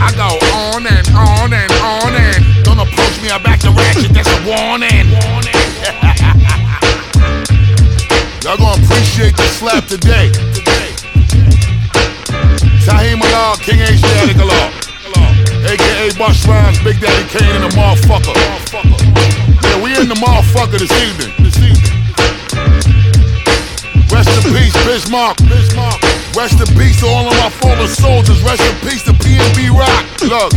I go on and on and on and don't approach me, I back to ratchet, that's a warning. Y'all gonna appreciate the slap today. Tahim Allah, King Asiatic Allah, a.k.a. Bush Rhymes, Big Daddy Kane and the motherfucker. Yeah, we in the motherfucker this evening. Rest in peace, Bismarck. Rest in peace to all of my fallen soldiers. Rest in peace to PNB Rock. Look.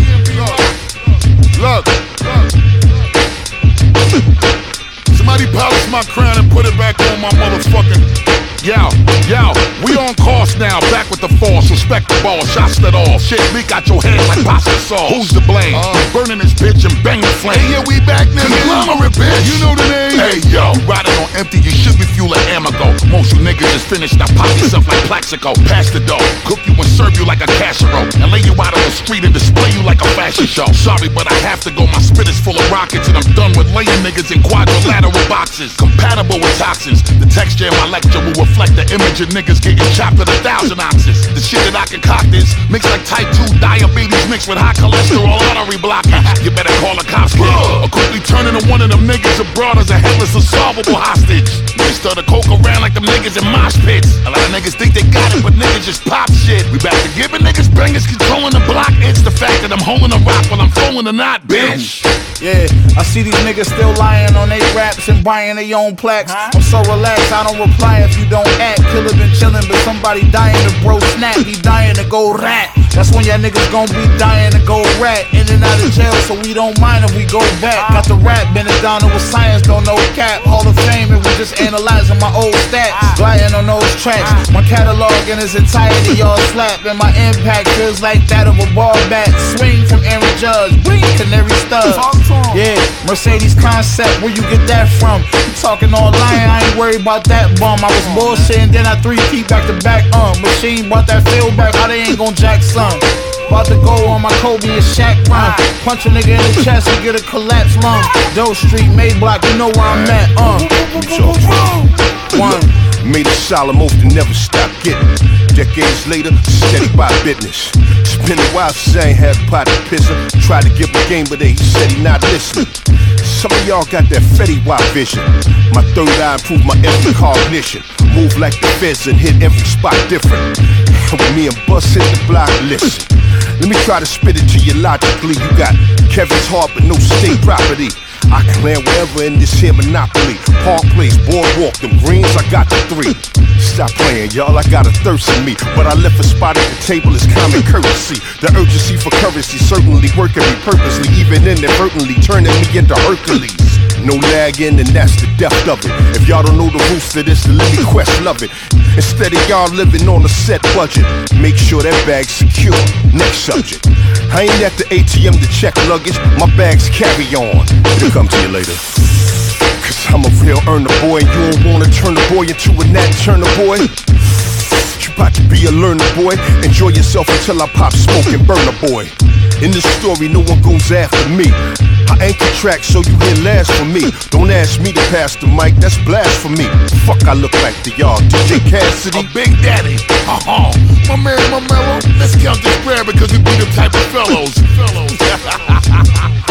Somebody polish my crown and put it back on my motherfucking. Yo, we on course now, back with the force, respect the ball, shots that all, shit leak out your head like pasta sauce. Who's to blame? Burning this bitch and bang the flame. Hey, yeah, we back now, conglomerate bitch. You know the name? Hey, yo, riding on empty, you should be fueling Amago. Most you niggas just finished, I pop yourself like Plaxico. Pass the dough, cook you and serve you like a casserole, and lay you out on the street and display you like a fashion show. Sorry, but I have to go, my spit is full of rockets, and I'm done with laying niggas in quadrilateral boxes. Compatible with toxins, the texture in my lecture will reflect the image of niggas getting chopped at 1,000 ounces. The shit that I concoct is mixed like type 2 diabetes mixed with high cholesterol artery blocking. You better call the cops, kid, or quickly turn into one of them niggas abroad as a headless unsolvable hostage. Niggas start to coke around like them niggas in mosh pits. A lot of niggas think they got it, but niggas just pop shit. We back to giving niggas bangers, controlling the block. It's the fact that I'm holding a rock while I'm throwing a knot, bitch. Yeah, I see these niggas still lying on they raps and buying their own plaques. I'm so relaxed, I don't reply if you don't act. Killer been chillin', but somebody dying to bro snap. He dying to go rat. That's when y'all niggas gon' be dying to go rat. In and out of jail, so we don't mind if we go back. Got the rap, been it down with science, don't know cap. Hall of Fame, and we just analyzing my old stats. Gliding on those tracks, my catalog in its entirety, y'all slap. And my impact feels like that of a ball bat. Swing from Aaron Judge, blink, Canary Stud. Yeah, Mercedes concept, where you get that from? You talking all lying, I ain't worried about that bum. I was bullshitting, then I 3-peat back to back. Machine brought that feel back, how they ain't gon' jack son. About to go on my Kobe and Shaq run. Punch a nigga in the chest and get a collapse lung. Doe Street, Mayblock, you know where I'm at. One. Made a solemn oath to never stop getting. Decades later, steady by business. It's been a while since I ain't had a pot of pisser. Tried to give him game, but he said he not listening. Some of y'all got that Fetty Wap vision. My third eye improved my every cognition. Move like the feds and hit every spot different. And when me and Bus hit the block, listen. Let me try to spit it to you logically. You got Kevin's heart but no state property. I can land wherever in this here monopoly. Park Place, Boardwalk, them greens, I got the 3. Stop playing, y'all, I got a thirst in me. But I left a spot at the table as common courtesy. The urgency for currency certainly working me purposely, even inadvertently turning me into Hercules. No lagging, and that's the depth of it. If y'all don't know the roots to this, then let me quest love it. Instead of y'all living on a set budget, make sure that bag's secure. Next subject. I ain't at the ATM to check luggage, my bags carry on. It'll come to you later. Cause I'm a real earner boy, and you don't wanna turn the boy into a Nat Turner boy. You about to be a learner boy, enjoy yourself until I pop smoke and burn a boy. In this story, no one goes after me. I anchor track so you hear last from me. Don't ask me to pass the mic, that's blasphemy. Fuck I look like to y'all, DJ Cassidy, a Big Daddy. My man, my mellow. Let's count this prayer because we be the type of fellows.